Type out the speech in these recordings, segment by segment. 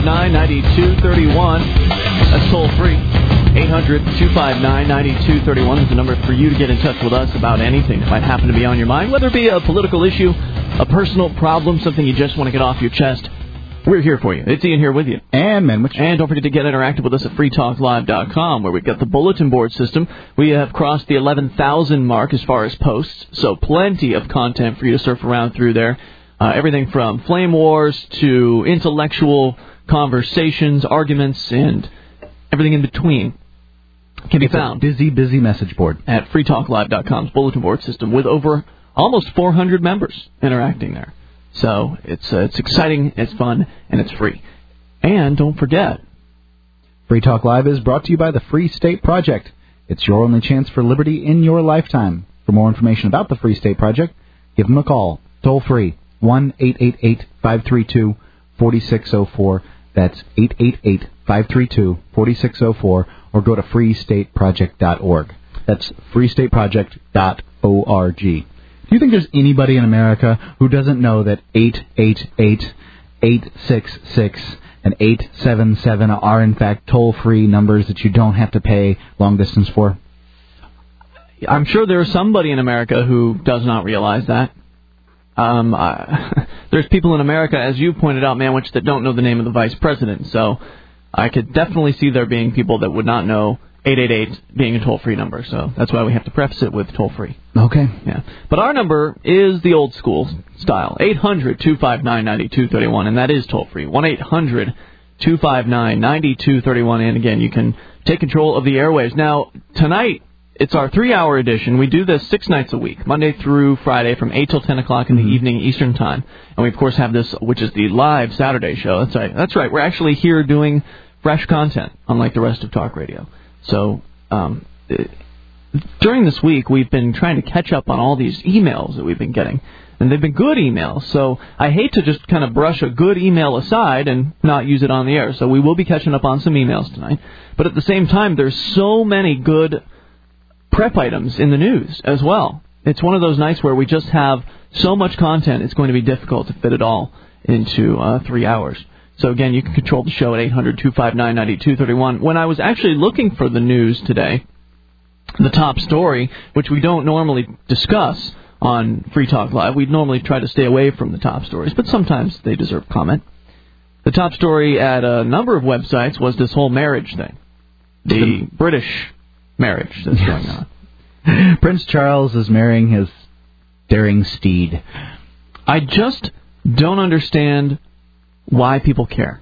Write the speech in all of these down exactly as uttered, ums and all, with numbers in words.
nine, nine two three one. That's toll free. eight hundred, two five nine, nine two three one is the number for you to get in touch with us about anything that might happen to be on your mind, whether it be a political issue, a personal problem, something you just want to get off your chest. We're here for you. It's Ian here with you. And Menwich. And don't forget to get interactive with us at free talk live dot com, where we've got the bulletin board system. We have crossed the eleven thousand mark as far as posts, so plenty of content for you to surf around through there. Uh, everything from flame wars to intellectual conversations, arguments, and everything in between can be it's found. A busy, busy message board. At free talk live dot com's bulletin board system with over almost four hundred members interacting there. So it's uh, it's exciting, it's fun, and it's free. And don't forget, Free Talk Live is brought to you by the Free State Project. It's your only chance for liberty in your lifetime. For more information about the Free State Project, give them a call. Toll free, one eight eight eight, five three two, four six zero four. That's eight eight eight, five three two, four six zero four. Or go to free state project dot org. That's free state project dot org. Do you think there's anybody in America who doesn't know that eight eight eight, eight six six and eight seven seven are, in fact, toll-free numbers that you don't have to pay long distance for? I'm sure there's somebody in America who does not realize that. Um, I, there's people in America, as you pointed out, Manwich, that don't know the name of the vice president. So I could definitely see there being people that would not know eight eight eight being a toll-free number, so that's why we have to preface it with toll-free. Okay. Yeah. But our number is the old school style, eight hundred, two five nine, nine two three one, and that is toll-free, one eight hundred, two five nine, nine two three one, and again, you can take control of the airwaves. Now, tonight, it's our three-hour edition. We do this six nights a week, Monday through Friday from eight till ten o'clock in the mm-hmm. evening Eastern Time, and we, of course, have this, which is the live Saturday show. That's right. That's right. We're actually here doing fresh content, unlike the rest of talk radio. So um, during this week, we've been trying to catch up on all these emails that we've been getting. And they've been good emails. So I hate to just kind of brush a good email aside and not use it on the air. So we will be catching up on some emails tonight. But at the same time, there's so many good prep items in the news as well. It's one of those nights where we just have so much content, it's going to be difficult to fit it all into uh, three hours. So, again, you can control the show at eight hundred, two five nine, nine two three one. When I was actually looking for the news today, the top story, which we don't normally discuss on Free Talk Live, we normally try to stay away from the top stories, but sometimes they deserve comment. The top story at a number of websites was this whole marriage thing, the British marriage that's going on. Prince Charles is marrying his daring steed. I just don't understand why people care.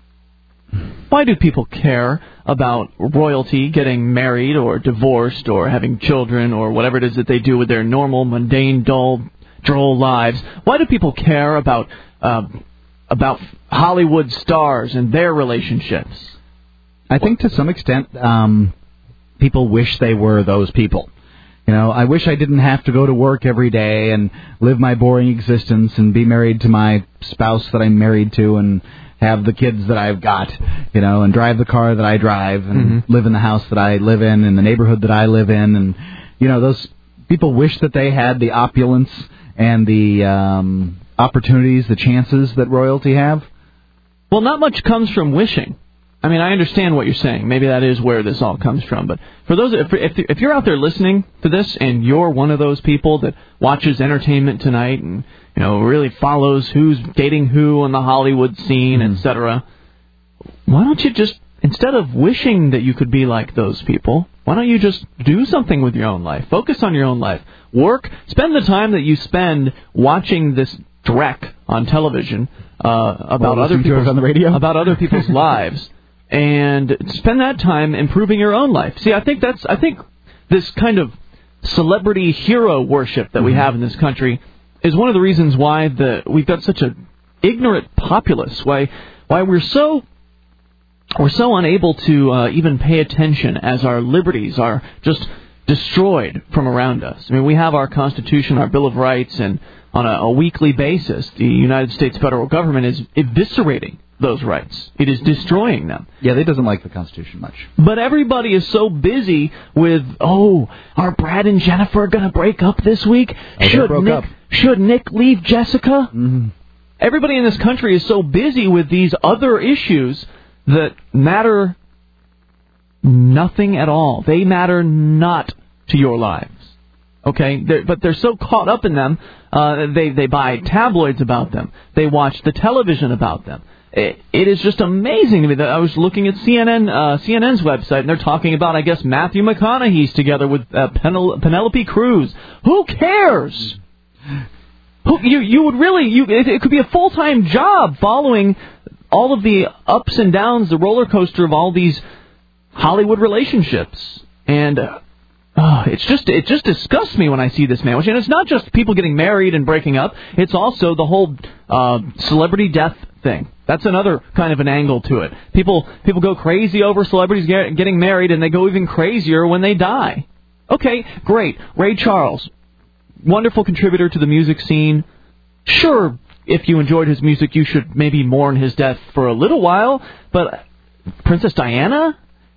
Why do people care about royalty getting married or divorced or having children or whatever it is that they do with their normal, mundane, dull, droll lives? Why do people care about uh, about Hollywood stars and their relationships? I think to some extent um, people wish they were those people. You know, I wish I didn't have to go to work every day and live my boring existence and be married to my spouse that I'm married to and have the kids that I've got, you know, and drive the car that I drive and mm-hmm. live in the house that I live in and the neighborhood that I live in. And, you know, those people wish that they had the opulence and the um, opportunities, the chances that royalty have. Well, not much comes from wishing. I mean, I understand what you're saying. Maybe that is where this all comes from. But for those, if, if, if you're out there listening to this and you're one of those people that watches Entertainment Tonight and, you know, really follows who's dating who on the Hollywood scene, mm. et cetera, why don't you just, instead of wishing that you could be like those people, why don't you just do something with your own life? Focus on your own life. Work. Spend the time that you spend watching this dreck on television uh, about other people's on the radio about other people's lives. And spend that time improving your own life. See, I think that's I think this kind of celebrity hero worship that mm-hmm. we have in this country is one of the reasons why the we've got such a ignorant populace. Why why we're so we're so unable to uh, even pay attention as our liberties are just destroyed from around us. I mean, we have our Constitution, our Bill of Rights, and on a, a weekly basis, the United States federal government is eviscerating those rights. It is destroying them. Yeah, they doesn't like the Constitution much. But everybody is so busy with, oh, are Brad and Jennifer going to break up this week? Oh, should broke Nick up. Should Nick leave Jessica? Mm-hmm. everybody in this country is so busy with these other issues that matter nothing at all. They matter not to your lives. Okay, they're, but they're so caught up in them, uh, they, they buy tabloids about them. They watch the television about them. It, it is just amazing to me that I was looking at C N N, uh, C N N's website, and they're talking about, I guess, Matthew McConaughey's together with uh, Penel- Penelope Cruz. Who cares? Who, you, you would really, you, it, it could be a full-time job following all of the ups and downs, the roller coaster of all these Hollywood relationships. And... Uh, Oh, it's just it just disgusts me when I see this man. And it's not just people getting married and breaking up. It's also the whole uh, celebrity death thing. That's another kind of an angle to it. People people go crazy over celebrities get, getting married, and they go even crazier when they die. Okay, great. Ray Charles, wonderful contributor to the music scene. Sure, if you enjoyed his music, you should maybe mourn his death for a little while. But Princess Diana?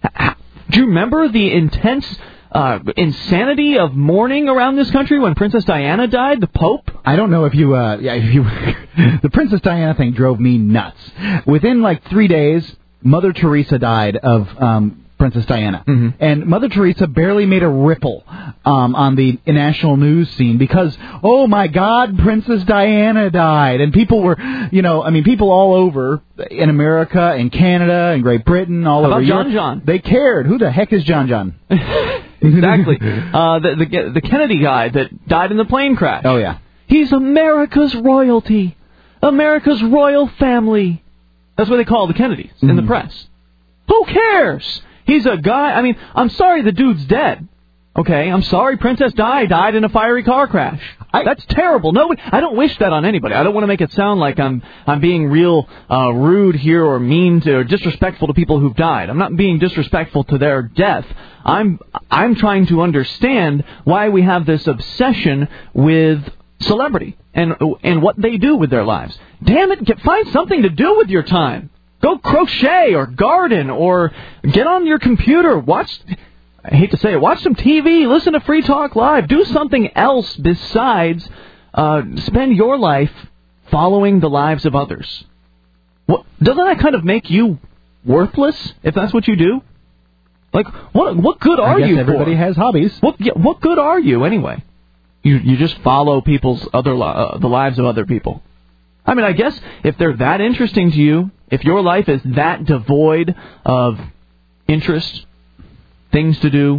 Do you remember the intense... Uh, insanity of mourning around this country when Princess Diana died, the Pope? I don't know if you, uh, yeah, if you, the Princess Diana thing drove me nuts. Within like three days, Mother Teresa died of um, Princess Diana. Mm-hmm. And Mother Teresa barely made a ripple um, on the national news scene because, oh my God, Princess Diana died. And people were, you know, I mean, people all over in America and Canada and Great Britain, all How over about Europe. John John? They cared. Who the heck is John John? Exactly. Uh, the, the the Kennedy guy that died in the plane crash. Oh, yeah. He's America's royalty. America's royal family. That's what they call the Kennedys mm-hmm. in the press. Who cares? He's a guy. I mean, I'm sorry the dude's dead. Okay, I'm sorry Princess Di died in a fiery car crash. I, That's terrible. Nobody, I don't wish that on anybody. I don't want to make it sound like I'm I'm being real uh, rude here or mean to or disrespectful to people who've died. I'm not being disrespectful to their death. I'm I'm trying to understand why we have this obsession with celebrity and and what they do with their lives. Damn it, get, find something to do with your time. Go crochet or garden or get on your computer. Watch... I hate to say it, watch some T V, listen to Free Talk Live, do something else besides uh, spend your life following the lives of others. What, doesn't that kind of make you worthless, if that's what you do? Like, what what good are I guess you everybody for? has hobbies. What yeah, what good are you, anyway? You you just follow people's other li- uh, the lives of other people. I mean, I guess if they're that interesting to you, if your life is that devoid of interest, things to do,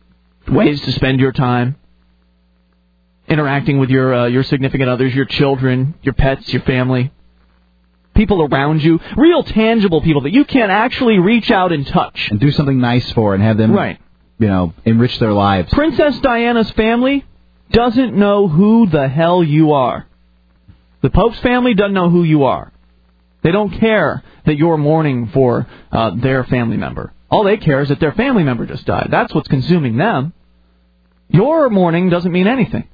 ways to spend your time, interacting with your uh, your significant others, your children, your pets, your family, people around you, real tangible people that you can actually reach out and touch. And do something nice for and have them, right. you know, enrich their lives. Princess Diana's family doesn't know who the hell you are. The Pope's family doesn't know who you are. They don't care that you're mourning for uh, their family member. All they care is that their family member just died. That's what's consuming them. Your mourning doesn't mean anything.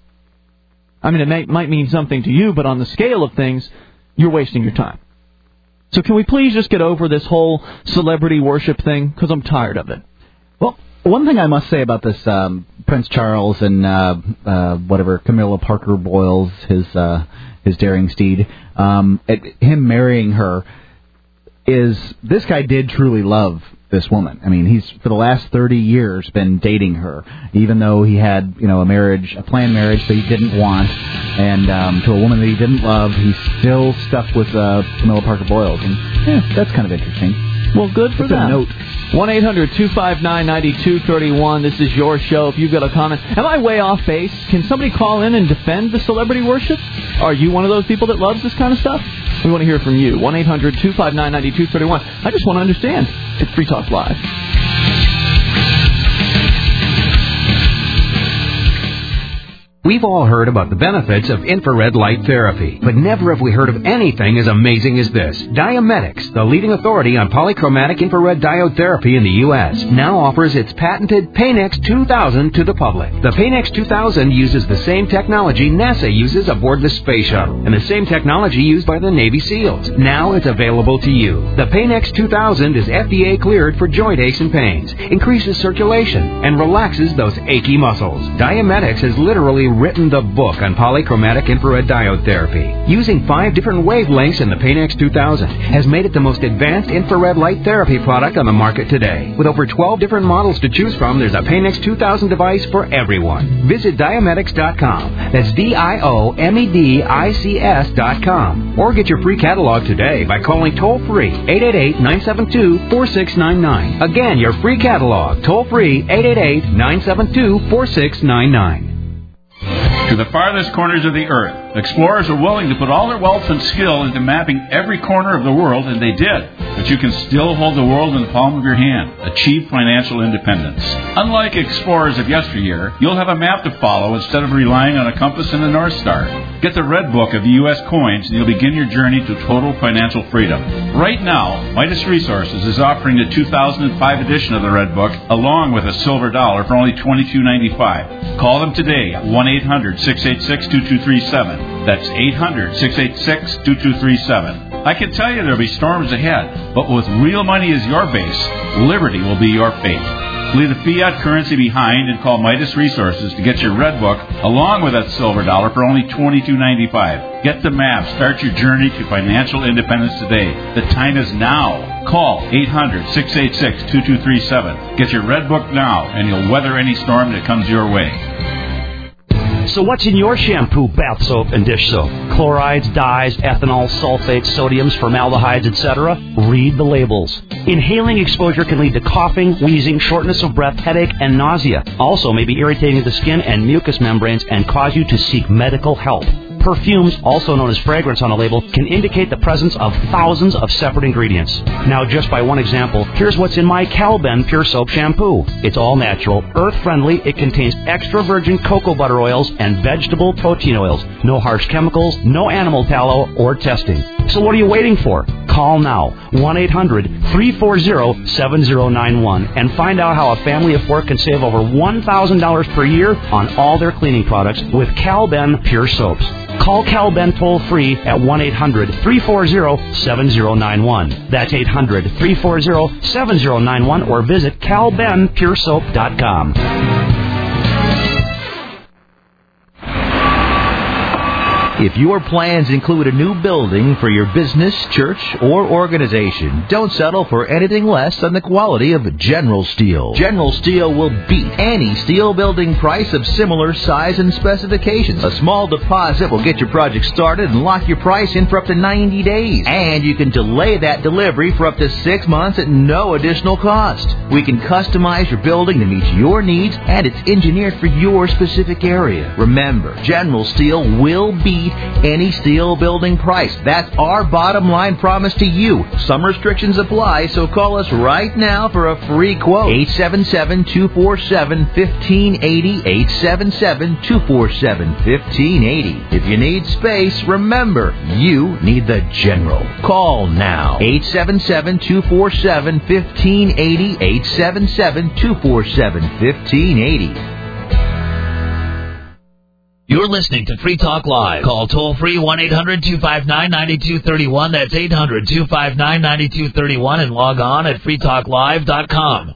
I mean, it may, might mean something to you, but on the scale of things, you're wasting your time. So can we please just get over this whole celebrity worship thing? Because I'm tired of it. Well, one thing I must say about this um, Prince Charles and uh, uh, whatever, Camilla Parker Boyles, his uh, his daring steed, um, it, him marrying her, is this guy did truly love this woman. I mean, he's for the last thirty years been dating her, even though he had, you know, a marriage, a planned marriage that he didn't want, and um, to a woman that he didn't love, he's still stuck with uh, Camilla Parker Boyles, and yeah, that's kind of interesting. Well, good for Just them. a note. one eight hundred two five nine nine two three one. This is your show. If you've got a comment, am I way off base? Can somebody call in and defend the celebrity worship? Are you one of those people that loves this kind of stuff? We want to hear from you. one eight hundred two five nine nine two three one. I just want to understand. It's Free Talk Live. We've all heard about the benefits of infrared light therapy, but never have we heard of anything as amazing as this. Diametics, the leading authority on polychromatic infrared diode therapy in the U S, now offers its patented Paynex two thousand to the public. The Paynex two thousand uses the same technology NASA uses aboard the space shuttle, and the same technology used by the Navy SEALs. Now it's available to you. The Paynex two thousand is F D A cleared for joint aches and pains, increases circulation, and relaxes those achy muscles. Diametics has literally written the book on polychromatic infrared diode therapy. Using five different wavelengths in the Paynex two thousand has made it the most advanced infrared light therapy product on the market today. With over twelve different models to choose from, there's a Paynex two thousand device for everyone. Visit Diomedics dot com. That's D I O M E D I C S dot com. Or get your free catalog today by calling toll-free eight eight eight, nine seven two, four six nine nine. Again, your free catalog, toll-free eight eight eight, nine seven two, four six nine nine. To the farthest corners of the earth, explorers are willing to put all their wealth and skill into mapping every corner of the world, and they did. But you can still hold the world in the palm of your hand. Achieve financial independence. Unlike explorers of yesteryear, you'll have a map to follow instead of relying on a compass and a North Star. Get the Red Book of the U S coins, and you'll begin your journey to total financial freedom. Right now, Midas Resources is offering the two thousand five edition of the Red Book, along with a silver dollar, for only twenty-two ninety-five. Call them today at one eight hundred, six eight six, two two three seven. That's eight hundred, six eight six, two two three seven. I can tell you there'll be storms ahead, but with real money as your base, liberty will be your fate. Leave the fiat currency behind and call Midas Resources to get your Red Book along with that silver dollar for only twenty-two ninety-five. Get the map. Start your journey to financial independence today. The time is now. Call eight hundred, six eight six, two two three seven. Get your Red Book now, and you'll weather any storm that comes your way. So what's in your shampoo, bath soap, and dish soap? Chlorides, dyes, ethanol, sulfates, sodiums, formaldehydes, et cetera? Read the labels. Inhaling exposure can lead to coughing, wheezing, shortness of breath, headache, and nausea. Also may be irritating to the skin and mucous membranes and cause you to seek medical help. Perfumes, also known as fragrance on a label, can indicate the presence of thousands of separate ingredients. Now, just by one example, here's what's in my Calben Pure Soap Shampoo. It's all natural, earth-friendly. It contains extra virgin cocoa butter oils and vegetable protein oils. No harsh chemicals, no animal tallow or testing. So what are you waiting for? Call now, one eight hundred, three four zero, seven zero nine one, and find out how a family of four can save over one thousand dollars per year on all their cleaning products with Calben Pure Soaps. Call Calben toll-free at one eight hundred, three four zero, seven zero nine one. That's eight hundred, three four zero, seven zero nine one, or visit cal ben pure soap dot com. If your plans include a new building for your business, church, or organization, don't settle for anything less than the quality of General Steel. General Steel will beat any steel building price of similar size and specifications. A small deposit will get your project started and lock your price in for up to ninety days. And you can delay that delivery for up to six months at no additional cost. We can customize your building to meet your needs, and it's engineered for your specific area. Remember, General Steel will beat any steel building price. That's our bottom line promise to you. Some restrictions apply, so call us right now for a free quote. eight seven seven, two four seven, one five eight zero, eight seven seven, two four seven, one five eight zero. If you need space, remember, you need the General. Call now. eight seven seven, two four seven, one five eight zero, eight seven seven, two four seven, one five eight zero. You're listening to Free Talk Live. Call toll-free one eight hundred, two five nine, nine two three one. That's eight hundred, two five nine, nine two three one. And log on at free talk live dot com.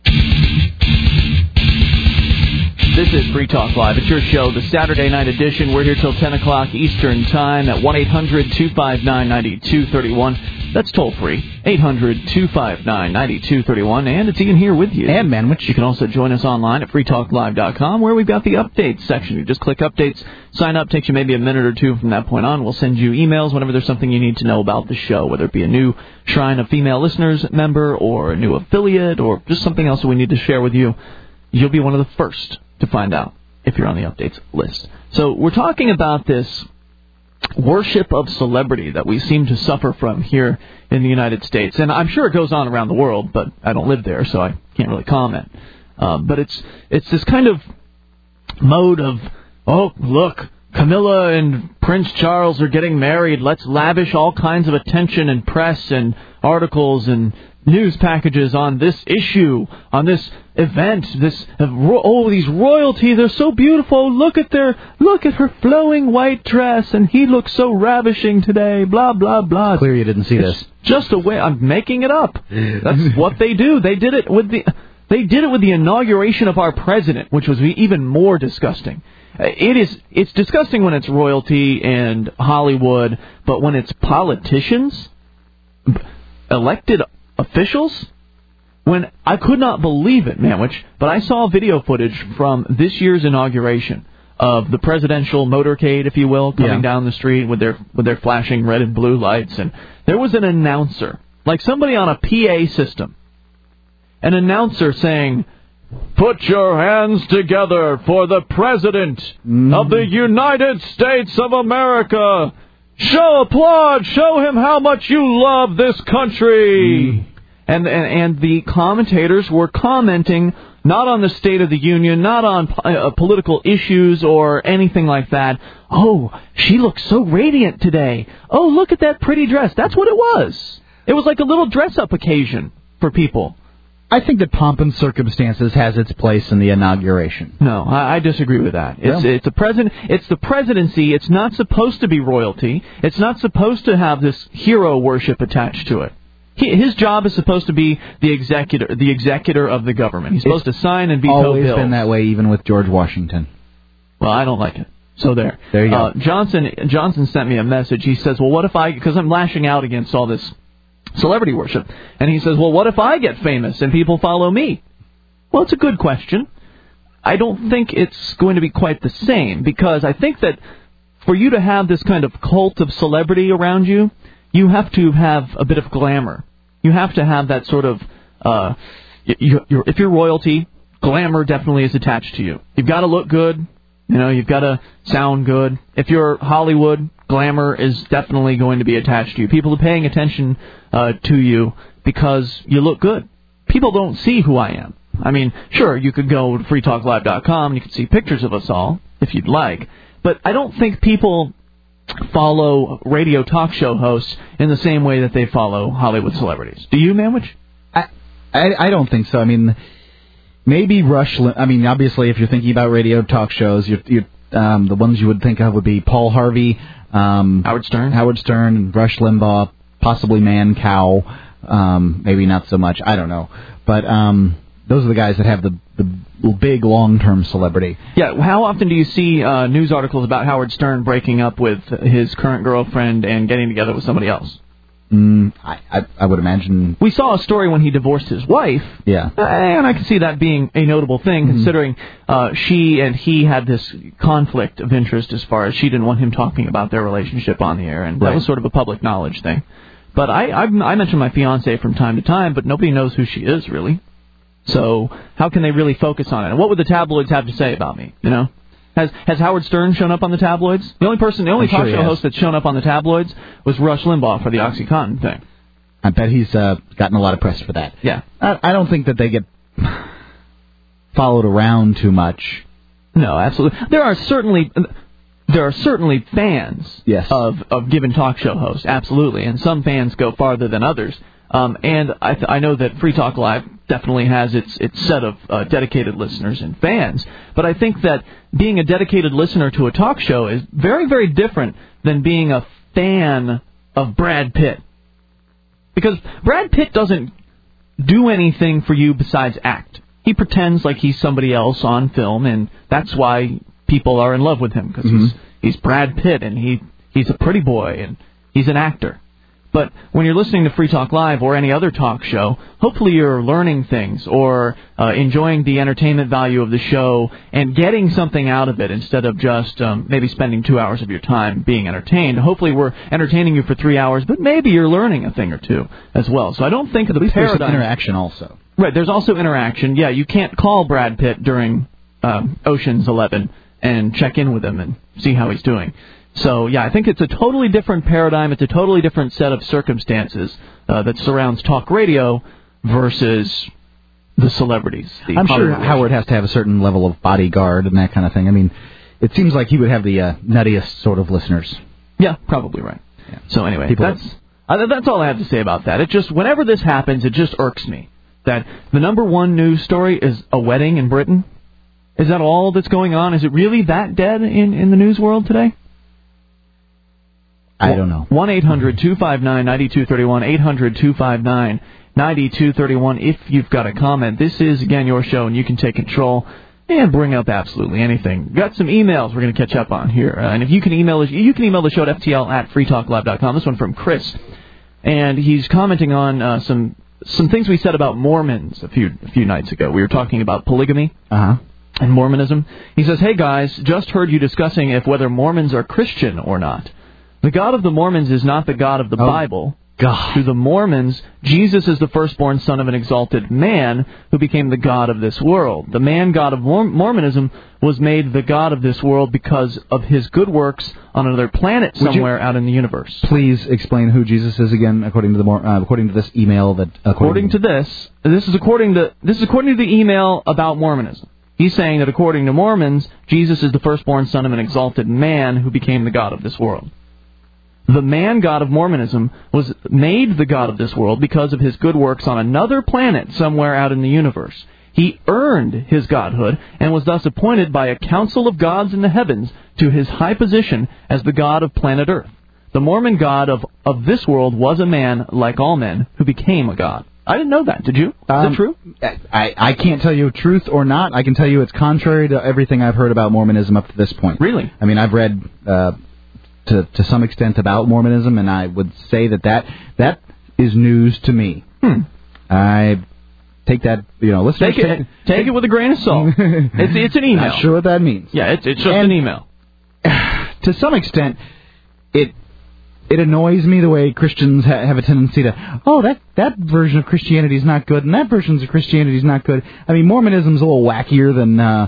This is Free Talk Live. It's your show, the Saturday night edition. We're here till ten o'clock Eastern Time at one eight hundred, two five nine, nine two three one. That's toll-free, eight hundred, two five nine, nine two three one. And it's Ian here with you. And Manwich. You can also join us online at free talk live dot com, where we've got the updates section. You just click updates, sign up, takes you maybe a minute or two. From that point on, we'll send you emails whenever there's something you need to know about the show, whether it be a new Shrine of Female Listeners member or a new affiliate or just something else that we need to share with you. You'll be one of the first to find out if you're on the updates list. So we're talking about this worship of celebrity that we seem to suffer from here in the United States. And I'm sure it goes on around the world, but I don't live there, so I can't really comment. Um, but it's it's this kind of mode of, oh, look, Camilla and Prince Charles are getting married. Let's lavish all kinds of attention and press and articles and news packages on this issue, on this event, this, oh, these royalty, they're so beautiful, look at their, look at her flowing white dress, and he looks so ravishing today, blah, blah, blah. It's clear you didn't see it's this. Just a way, I'm making it up. That's what they do. They did it with the, they did it with the inauguration of our president, which was even more disgusting. it is it's disgusting when it's royalty and Hollywood, but when it's politicians, elected officials, when I could not believe it, Manwich, but I saw video footage from this year's inauguration of the presidential motorcade, if you will, coming yeah. down the street with their with their flashing red and blue lights, and there was an announcer, like somebody on a P A system, an announcer saying, "Put your hands together for the President mm. of the United States of America. Show applaud. Show him how much you love this country." Mm. And, and and the commentators were commenting not on the State of the Union, not on uh, political issues or anything like that. "Oh, she looks so radiant today. Oh, look at that pretty dress." That's what it was. It was like a little dress-up occasion for people. I think that pomp and circumstances has its place in the inauguration. No, I, I disagree with that. It's, yeah. it's a president. It's the presidency. It's not supposed to be royalty. It's not supposed to have this hero worship attached to it. He, his job is supposed to be the executor, the executor of the government. He's supposed it's to sign and veto bills. Always been that way, even with George Washington. Well, I don't like it. So there. There you go. Uh, Johnson Johnson sent me a message. He says, "Well, what if I?" Because I'm lashing out against all this celebrity worship. And he says, "Well, what if I get famous and people follow me?" Well, it's a good question. I don't think it's going to be quite the same, because I think that for you to have this kind of cult of celebrity around you, you have to have a bit of glamour. You have to have that sort of, uh, you, you're, if you're royalty, glamour definitely is attached to you. You've got to look good. You know, you've got to sound good. If you're Hollywood, glamour is definitely going to be attached to you. People are paying attention uh, to you because you look good. People don't see who I am. I mean, sure, you could go to free talk live dot com and you could see pictures of us all, if you'd like. But I don't think people follow radio talk show hosts in the same way that they follow Hollywood celebrities. Do you, Manwich? I, I I don't think so. I mean, maybe Rush. I mean, obviously, if you're thinking about radio talk shows, you you um, the ones you would think of would be Paul Harvey, um, Howard Stern, Howard Stern, Rush Limbaugh, possibly Man Cow. Um, maybe not so much. I don't know, but um, those are the guys that have the the big long-term celebrity. Yeah, how often do you see uh, news articles about Howard Stern breaking up with his current girlfriend and getting together with somebody else? Mm, I, I I would imagine. We saw a story when he divorced his wife. Yeah. And I can see that being a notable thing, mm-hmm. considering uh, she and he had this conflict of interest as far as she didn't want him talking about their relationship on the air, and right. that was sort of a public knowledge thing. But I, I, I mention my fiancée from time to time, but nobody knows who she is, really. So how can they really focus on it? And what would the tabloids have to say about me, you know? Has has Howard Stern shown up on the tabloids? The only person, the only I'm talk sure show host that's shown up on the tabloids was Rush Limbaugh for the OxyContin thing. I bet he's uh, gotten a lot of press for that. Yeah. I, I don't think that they get followed around too much. No, absolutely. There are certainly there are certainly fans yes. of of given talk show hosts, absolutely, and some fans go farther than others. Um, and I, th- I know that Free Talk Live definitely has its its set of uh, dedicated listeners and fans. But I think that being a dedicated listener to a talk show is very, very different than being a fan of Brad Pitt. Because Brad Pitt doesn't do anything for you besides act. He pretends like he's somebody else on film, and that's why people are in love with him, because mm-hmm. he's, he's Brad Pitt, and he he's a pretty boy, and he's an actor. But when you're listening to Free Talk Live or any other talk show, hopefully you're learning things or uh, enjoying the entertainment value of the show and getting something out of it instead of just um, maybe spending two hours of your time being entertained. Hopefully we're entertaining you for three hours, but maybe you're learning a thing or two as well. So I don't think the At least paradigm... there's some interaction also. Right, there's also interaction. Yeah, you can't call Brad Pitt during um, Ocean's Eleven and check in with him and see how he's doing. So, yeah, I think it's a totally different paradigm. It's a totally different set of circumstances uh, that surrounds talk radio versus the celebrities. The I'm sure Howard has to have a certain level of bodyguard and that kind of thing. I mean, it seems like he would have the uh, nuttiest sort of listeners. Yeah, probably right. Yeah. So, anyway, People that's uh, that's all I have to say about that. It just, whenever this happens, it just irks me that the number one news story is a wedding in Britain. Is that all that's going on? Is it really that dead in, in the news world today? I don't know. one eight hundred two five nine nine two three one, eight hundred two five nine nine two three one if you've got a comment. This is, again, your show, and you can take control. and bring up absolutely anything. Got some emails we're going to catch up on here. Uh, and if you can email us, you can email the show at f t l at free talk live dot com. This one from Chris. And he's commenting on uh, some some things we said about Mormons a few a few nights ago. We were talking about polygamy uh-huh. and Mormonism. He says, hey guys, just heard you discussing if whether Mormons are Christian or not. The God of the Mormons is not the God of the oh. Bible. God. To the Mormons, Jesus is the firstborn son of an exalted man who became the God of this world. The man God of Mormonism was made the God of this world because of his good works on another planet somewhere out in the universe. Please explain who Jesus is again, according to the uh, according to this email that. According, according to this, this is according to this is according to the email about Mormonism. He's saying that according to Mormons, Jesus is the firstborn son of an exalted man who became the God of this world. The man God of Mormonism was made the God of this world because of his good works on another planet somewhere out in the universe. He earned his godhood and was thus appointed by a council of gods in the heavens to his high position as the God of planet Earth. The Mormon God of, of this world was a man, like all men, who became a god. I didn't know that. Did you? Is um, that true? I, I can't tell you truth or not. I can tell you it's contrary to everything I've heard about Mormonism up to this point. Really? I mean, I've read... Uh, To, to some extent about Mormonism, and I would say that that, that is news to me. Hmm. I take that, you know, listeners... Take it, take, take it with a grain of salt. it's, it's an email. Not sure what that means. Yeah, it's, it's just and an email. To some extent, it it annoys me the way Christians ha- have a tendency to, oh, that, that version of Christianity is not good, and that version of Christianity is not good. I mean, Mormonism's a little wackier than uh,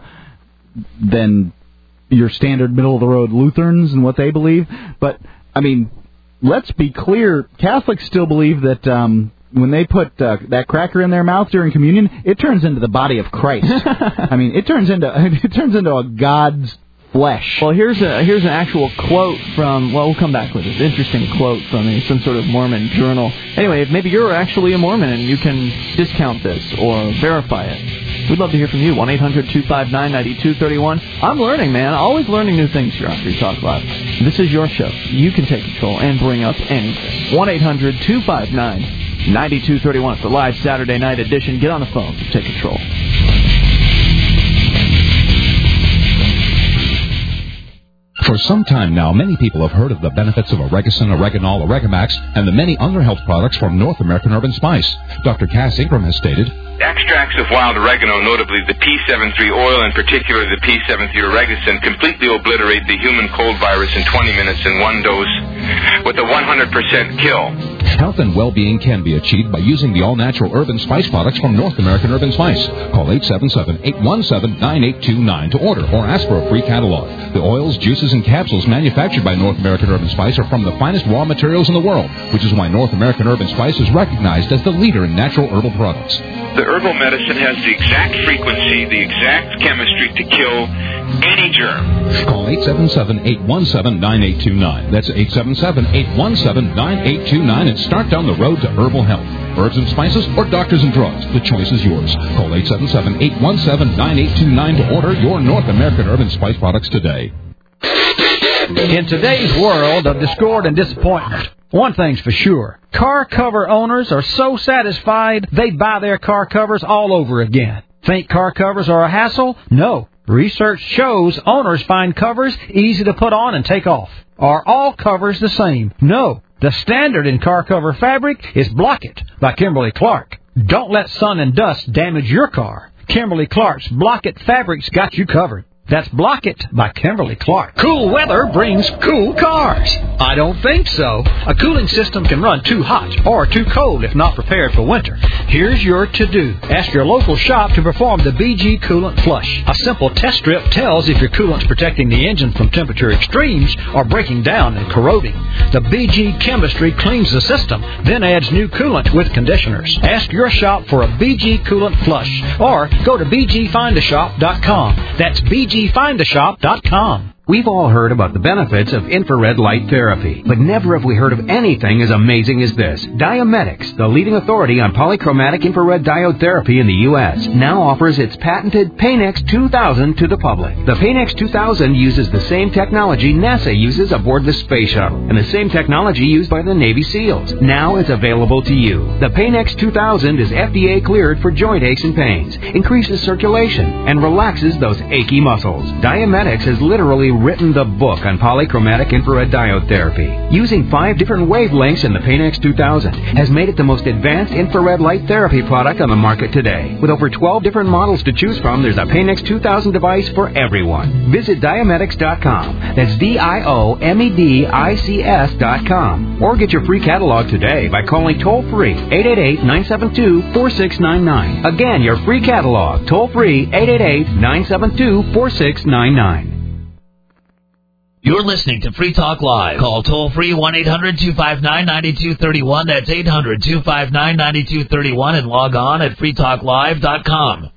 than... your standard middle-of-the-road Lutherans and what they believe. But, I mean, let's be clear, Catholics still believe that um, when they put uh, that cracker in their mouth during communion, it turns into the body of Christ. I mean, it turns into it turns into a God's flesh. Well, here's a here's an actual quote from, well, we'll come back with this interesting quote from a, some sort of Mormon journal. Anyway, if maybe you're actually a Mormon and you can discount this or verify it, we'd love to hear from you. one eight hundred two five nine nine two three one. I'm learning, man. Always learning new things here on Free Talk Live. This is your show. You can take control and bring up anything. one eight hundred two five nine nine two three one. It's the live Saturday night edition. Get on the phone. Take control. For some time now, many people have heard of the benefits of Oregacin, Oreganol, Oregamax, and the many other health products from North American Herb and Spice. Doctor Cass Ingram has stated, extracts of wild oregano, notably the P seventy-three oil and particularly the P seventy-three Oregacin, completely obliterate the human cold virus in twenty minutes in one dose with a one hundred percent kill. Health and well-being can be achieved by using the all-natural herb and spice products from North American Herb and Spice. Call eight seven seven, eight one seven, nine eight two nine to order or ask for a free catalog. The oils, juices, and capsules manufactured by North American Herb and Spice are from the finest raw materials in the world, which is why North American Herb and Spice is recognized as the leader in natural herbal products. The herbal medicine has the exact frequency, the exact chemistry to kill any germ. Call eight seven seven, eight one seven, nine eight two nine. That's eight seven seven, eight one seven, nine eight two nine and start down the road to herbal health. Herbs and spices or doctors and drugs, the choice is yours. Call eight seven seven, eight one seven, nine eight two nine to order your North American Herb and Spice products today. In today's world of discord and disappointment, one thing's for sure. Car cover owners are so satisfied they buy their car covers all over again. Think car covers are a hassle? No. Research shows owners find covers easy to put on and take off. Are all covers the same? No. The standard in car cover fabric is Block-It by Kimberly Clark. Don't let sun and dust damage your car. Kimberly Clark's Block-It fabric's got you covered. That's Block-It by Kimberly Clark. Cool weather brings cool cars. I don't think so. A cooling system can run too hot or too cold if not prepared for winter. Here's your to-do. Ask your local shop to perform the B G Coolant Flush. A simple test strip tells if your coolant's protecting the engine from temperature extremes or breaking down and corroding. The B G chemistry cleans the system, then adds new coolant with conditioners. Ask your shop for a B G Coolant Flush or go to b g find a shop dot com. That's b g find a shop dot com. We've all heard about the benefits of infrared light therapy, but never have we heard of anything as amazing as this. Diametics, the leading authority on polychromatic infrared diode therapy in the U S, now offers its patented Paynex two thousand to the public. The Paynex two thousand uses the same technology NASA uses aboard the space shuttle, and the same technology used by the Navy SEALs. Now it's available to you. The Paynex two thousand is F D A cleared for joint aches and pains, increases circulation, and relaxes those achy muscles. Diametics has literally written the book on polychromatic infrared diode therapy. Using five different wavelengths in the Paynex two thousand has made it the most advanced infrared light therapy product on the market today. With over twelve different models to choose from, there's a Paynex two thousand device for everyone. Visit diametics dot com. That's D I O M E D I C S dot com. Or get your free catalog today by calling toll-free eight eight eight, nine seven two, four six nine nine. Again, your free catalog, toll-free eight eight eight, nine seven two, four six nine nine. You're listening to Free Talk Live. Call toll-free one eight hundred two five nine nine two three one. That's eight hundred two five nine nine two three one and log on at free talk live dot com.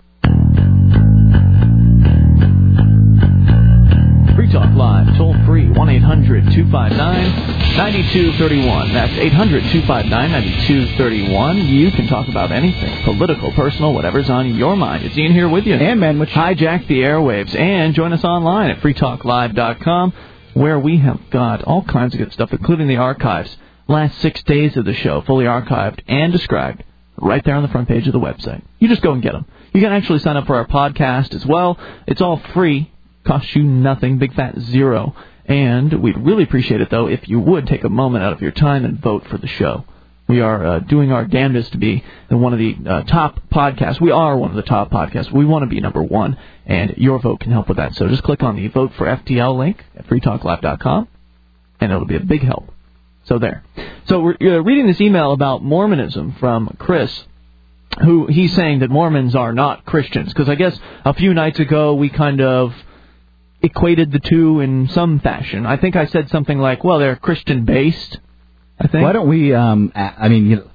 Free Talk Live, toll-free one eight hundred two five nine nine two three one. That's eight hundred two five nine nine two three one. You can talk about anything, political, personal, whatever's on your mind. It's Ian here with you. And man, which hijack the airwaves. And join us online at free talk live dot com. Where we have got all kinds of good stuff, including the archives. Last six days of the show, fully archived and described, right there on the front page of the website. You just go and get them. You can actually sign up for our podcast as well. It's all free, costs you nothing, big fat zero. And we'd really appreciate it, though, if you would take a moment out of your time and vote for the show. We are uh, doing our damnedest to be one of the uh, top podcasts. We are one of the top podcasts. We want to be number one, and your vote can help with that. So just click on the Vote for F T L link at free talk live dot com, and it'll be a big help. So there. So we're uh, reading this email about Mormonism from Chris, who he's saying that Mormons are not Christians, because I guess a few nights ago we kind of equated the two in some fashion. I think I said something like, well, they're Christian-based. I think. Why don't we, um, I mean, you know,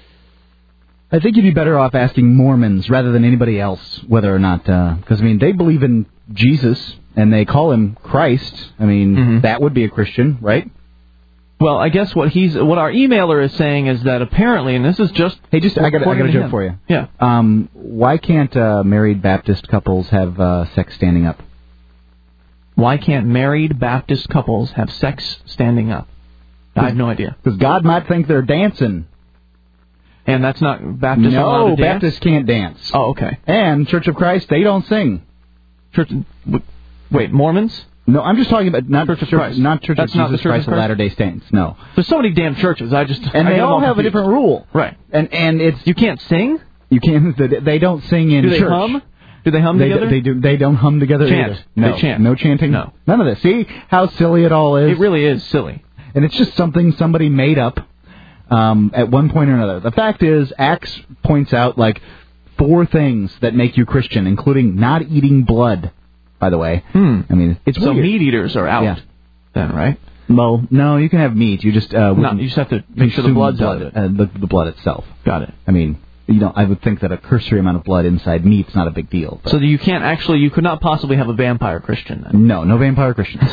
I think you'd be better off asking Mormons rather than anybody else whether or not, because, uh, I mean, they believe in Jesus, and they call him Christ. I mean, mm-hmm. that would be a Christian, right? Well, I guess what he's, what our emailer is saying is that apparently, and this is just... Hey, just, I got, I got a joke him. for you. Yeah. Um, why can't uh, married Baptist couples have uh, sex standing up? Why can't married Baptist couples have sex standing up? I have no idea. Because God might think they're dancing. And that's not Baptist No, allowed to dance? Baptists can't dance. Oh, okay. And Church of Christ, they don't sing. Church, wait, Mormons? No, I'm just talking about not Church of Church, Christ. not Church that's of not Jesus the Church Christ of Latter-day Saints. No. There's so many damn churches. I just and I they all have confused. a different rule. Right. And and it's you can't sing. You can't. They don't sing in Do they church. hum? Do they hum they, together? They do. They don't hum together. Chant. Either. No. They chant. No chanting. No. None of this. See how silly it all is. It really is silly. And it's just something somebody made up um, at one point or another. The fact is, Acts points out like four things that make you Christian, including not eating blood. By the way, hmm. I mean it's so weird. Meat eaters are out yeah. then, right? Well, no, you can have meat. You just uh, no, you just have to make sure the blood's blood, out of it. Uh, the, the blood itself. Got it. I mean, you know, I would think that a cursory amount of blood inside meat's not a big deal. But. So you can't actually, you could not possibly have a vampire Christian then? No, no vampire Christians.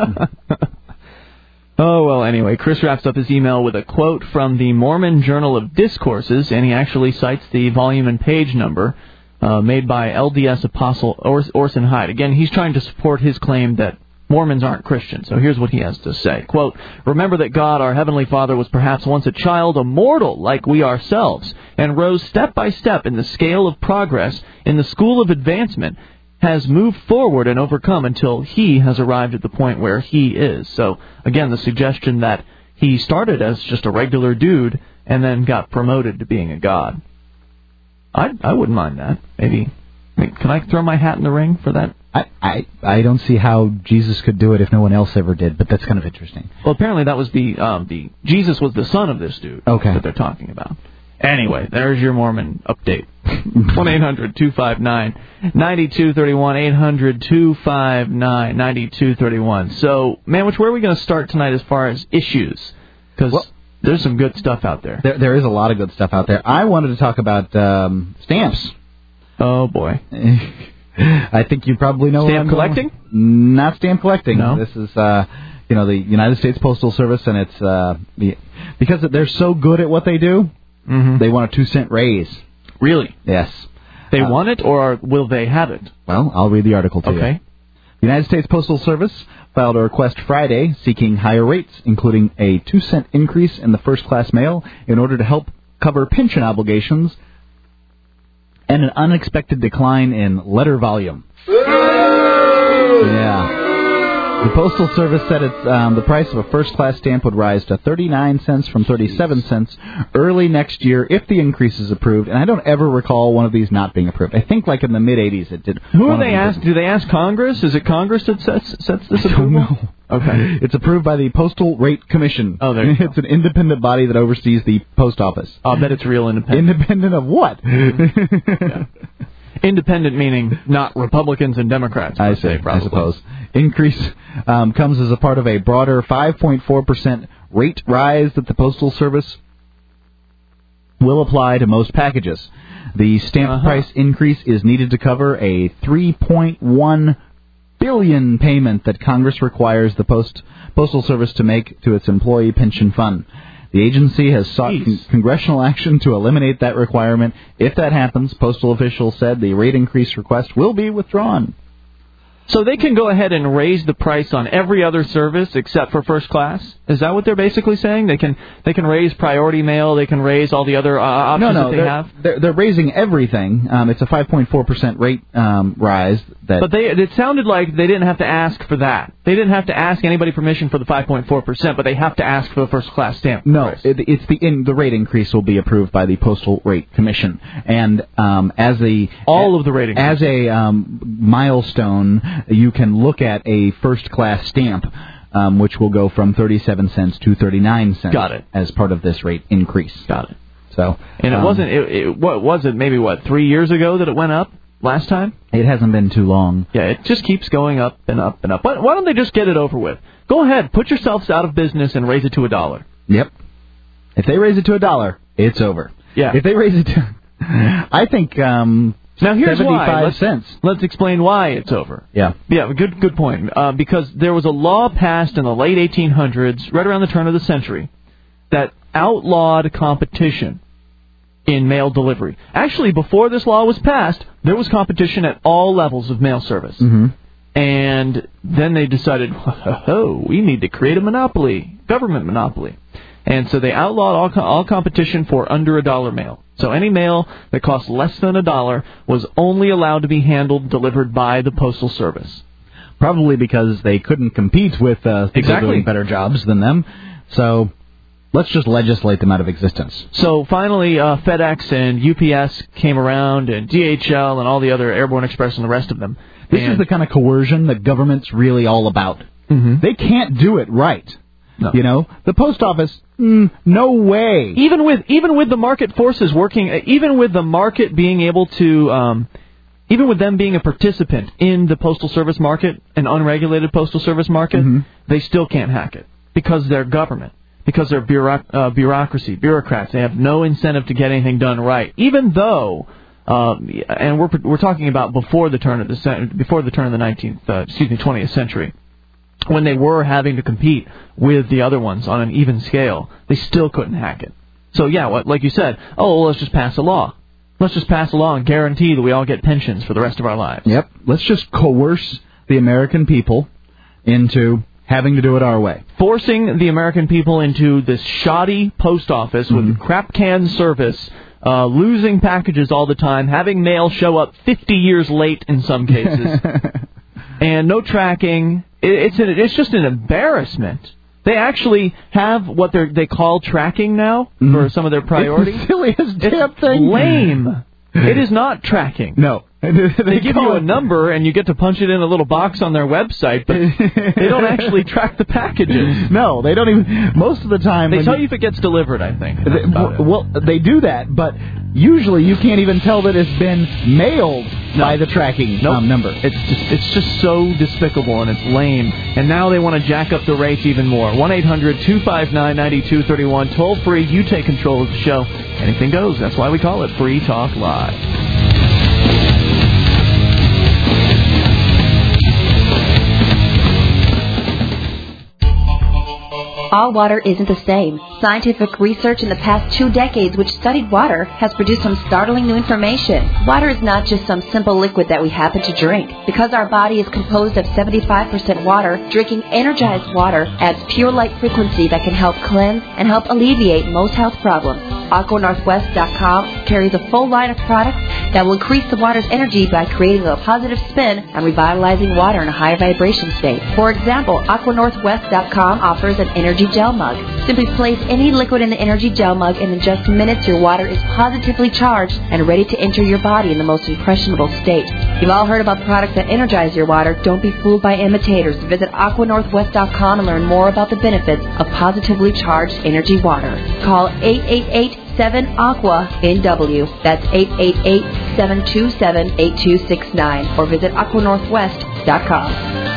Oh, well, anyway, Chris wraps up his email with a quote from the Mormon Journal of Discourses, and he actually cites the volume and page number uh, made by L D S Apostle Ors- Orson Hyde. Again, he's trying to support his claim that Mormons aren't Christians. So here's what he has to say. Quote, "Remember that God, our Heavenly Father, was perhaps once a child, a mortal like we ourselves, and rose step by step in the scale of progress, in the school of advancement, has moved forward and overcome until he has arrived at the point where he is." So, again, the suggestion that he started as just a regular dude and then got promoted to being a god. I I wouldn't mind that. Maybe. Can I throw my hat in the ring for that? I, I I don't see how Jesus could do it if no one else ever did, but that's kind of interesting. Well, apparently that was the um, the Jesus was the son of this dude okay. that they're talking about. Anyway, there's your Mormon update. one eight hundred two five nine nine two three one, eight hundred two five nine nine two three one. So, Manwich, where are we going to start tonight as far as issues? Because well, there's some good stuff out there. there. There is a lot of good stuff out there. I wanted to talk about um, stamps. Oh, boy. I think you probably know. Stamp collecting? Not stamp collecting. No. This is, uh, you know, the United States Postal Service, and it's uh, the, because they're so good at what they do. Mm-hmm. They want a two cent raise. Really? Yes. They uh, want it, or will they have it? Well, I'll read the article to you. Okay. The United States Postal Service filed a request Friday seeking higher rates, including a two cent increase in the first-class mail, in order to help cover pension obligations and an unexpected decline in letter volume. Yeah. The Postal Service said it's, um, the price of a first-class stamp would rise to thirty-nine cents from thirty-seven cents early next year if the increase is approved. And I don't ever recall one of these not being approved. I think like in the mid-eighties it did. Who are they asked? Do they ask Congress? Is it Congress that sets, sets this approval? No. Okay. It's approved by the Postal Rate Commission. Oh, there you go. It's an independent body that oversees the post office. I'll bet it's real independent. Independent of what? Yeah. Independent meaning not Republicans and Democrats. I say, say, probably. I suppose. Increase um, comes as a part of a broader five point four percent rate rise that the Postal Service will apply to most packages. The stamp uh-huh. price increase is needed to cover a three point one billion dollars payment that Congress requires the Post Postal Service to make to its employee pension fund. The agency has sought con- congressional action to eliminate that requirement. If that happens, postal officials said the rate increase request will be withdrawn. So they can go ahead and raise the price on every other service except for first class? Is that what they're basically saying? They can they can raise priority mail, they can raise all the other uh, options no, no, that they they're, have? They're, they're raising everything. Um, it's a five point four percent rate um, rise. That But they it sounded like they didn't have to ask for that. They didn't have to ask anybody permission for the five point four percent, but they have to ask for the first class stamp. No, price. it, it's the in, the rate increase will be approved by the Postal Rate Commission, and um, as a all of the rate increase. as a um, milestone, you can look at a first class stamp, um, which will go from thirty-seven cents to thirty-nine cents. Got it. As part of this rate increase. Got it. So and it um, wasn't it, it what was it maybe what three years ago that it went up last time? It hasn't been too long. Yeah, it just keeps going up and up and up. Why, why don't they just get it over with? Go ahead, put yourselves out of business and raise it to a dollar. Yep. If they raise it to a dollar, it's over. Yeah. If they raise it to, I think um, now here's why. seventy-five Let's, cents. Let's explain why it's over. Yeah. Yeah, good good point. Uh, because there was a law passed in the late eighteen hundreds, right around the turn of the century, that outlawed competition in mail delivery. Actually, before this law was passed, there was competition at all levels of mail service. Mm-hmm. And then they decided, oh, we need to create a monopoly, government monopoly. And so they outlawed all, co- all competition for under a dollar mail. So any mail that cost less than a dollar was only allowed to be handled, delivered by the Postal Service. Probably because they couldn't compete with uh, people Exactly. doing better jobs than them. So let's just legislate them out of existence. So finally, uh, FedEx and U P S came around, and D H L and all the other Airborne Express and the rest of them. This and is the kind of coercion that government's really all about. Mm-hmm. They can't do it right. No. You know, the post office, mm, no way. Even with even with the market forces working, even with the market being able to, um, even with them being a participant in the Postal Service market, an unregulated Postal Service market, Mm-hmm. they still can't hack it because they're government, because they're bureauc- uh, bureaucracy, bureaucrats. They have no incentive to get anything done right, even though. Uh, and we're we're talking about before the turn of the before the turn of the nineteenth, uh, excuse me, twentieth century, when they were having to compete with the other ones on an even scale, they still couldn't hack it. So yeah, what like you said, oh, well, let's just pass a law. Let's just pass a law and guarantee that we all get pensions for the rest of our lives. Yep. Let's just coerce the American people into having to do it our way. Forcing the American people into this shoddy post office Mm-hmm. with crap can service. Uh, losing packages all the time, having mail show up fifty years late in some cases, and no tracking. It, it's an, it's just an embarrassment. They actually have what they they call tracking now Mm-hmm. for some of their priorities. It's the silliest damn It's thing. lame. It is not tracking. No. They give you a number and you get to punch it in a little box on their website, but they don't actually track the packages. No, they don't even. Most of the time, They when tell you if it gets delivered, I think. They, That's about it. well, they do that, but usually you can't even tell that it's been mailed No. by the tracking Nope. um, number. It's just it's just so despicable and it's lame. And now they want to jack up the rates even more. one eight hundred two five nine nine two three one. Toll free. You take control of the show. Anything goes. That's why we call it Free Talk Live. All water isn't the same. Scientific research in the past two decades which studied water has produced some startling new information. Water is not just some simple liquid that we happen to drink. Because our body is composed of seventy-five percent water, drinking energized water adds pure light frequency that can help cleanse and help alleviate most health problems. Aqua Northwest dot com carries a full line of products that will increase the water's energy by creating a positive spin and revitalizing water in a high vibration state. For example, Aqua Northwest dot com offers an energy gel mug. Simply place any liquid in the energy gel mug and in just minutes your water is positively charged and ready to enter your body in the most impressionable state. You've all heard about products that energize your water. Don't be fooled by imitators. Visit Aqua Northwest dot com and learn more about the benefits of positively charged energy water. Call eight eight eight, seven, aqua N W. That's eight eight eight, seven two seven, eight two six nine or visit Aqua Northwest dot com.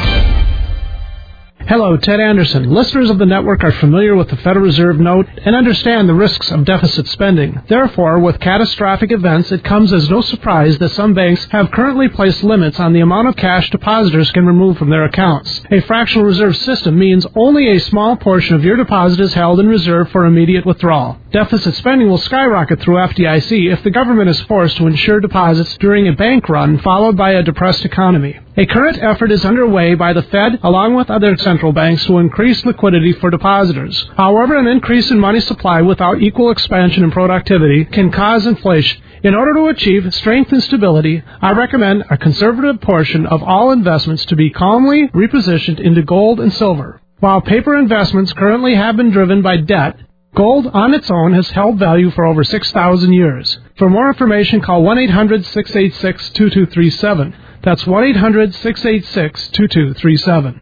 Hello, Ted Anderson. Listeners of the network are familiar with the Federal Reserve note and understand the risks of deficit spending. Therefore, with catastrophic events, it comes as no surprise that some banks have currently placed limits on the amount of cash depositors can remove from their accounts. A fractional reserve system means only a small portion of your deposit is held in reserve for immediate withdrawal. Deficit spending will skyrocket through F D I C if the government is forced to insure deposits during a bank run followed by a depressed economy. A current effort is underway by the Fed, along with other central banks, to increase liquidity for depositors. However, an increase in money supply without equal expansion in productivity can cause inflation. In order to achieve strength and stability, I recommend a conservative portion of all investments to be calmly repositioned into gold and silver. While paper investments currently have been driven by debt, gold on its own has held value for over six thousand years. For more information, call one eight hundred, six eight six, two two three seven. That's one eight hundred, six eight six, two two three seven.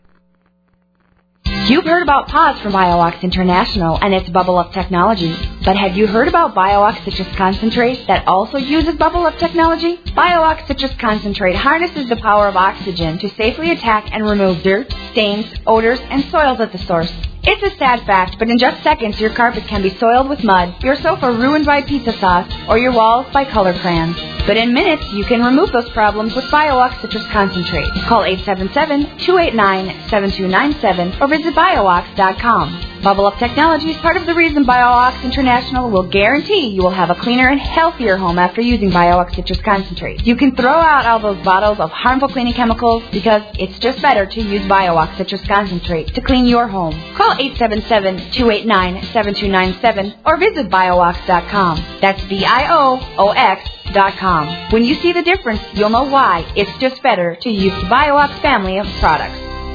You've heard about P A W S from BioOx International and its Bubble Up technology. But have you heard about BioOx Citrus Concentrate that also uses Bubble Up technology? BioOx Citrus Concentrate harnesses the power of oxygen to safely attack and remove dirt, stains, odors, and soils at the source. It's a sad fact, but in just seconds your carpet can be soiled with mud, your sofa ruined by pizza sauce, or your walls by color crayons. But in minutes, you can remove those problems with BioOx Citrus Concentrate. Call eight seven seven, two eight nine, seven two nine seven or visit BioOx dot com. Bubble Up Technology is part of the reason BioOx International will guarantee you will have a cleaner and healthier home after using BioOx Citrus Concentrate. You can throw out all those bottles of harmful cleaning chemicals because it's just better to use BioOx Citrus Concentrate to clean your home. Call eight seven seven, two eight nine, seven two nine seven or visit BioOx dot com. That's B I O O X dot com. When you see the difference, you'll know why it's just better to use the BioOx family of products.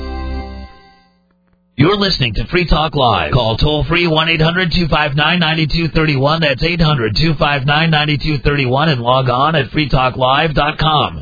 You're listening to Free Talk Live. Call toll-free one eight hundred, two five nine, nine two three one. That's eight hundred, two five nine, nine two three one and log on at free talk live dot com.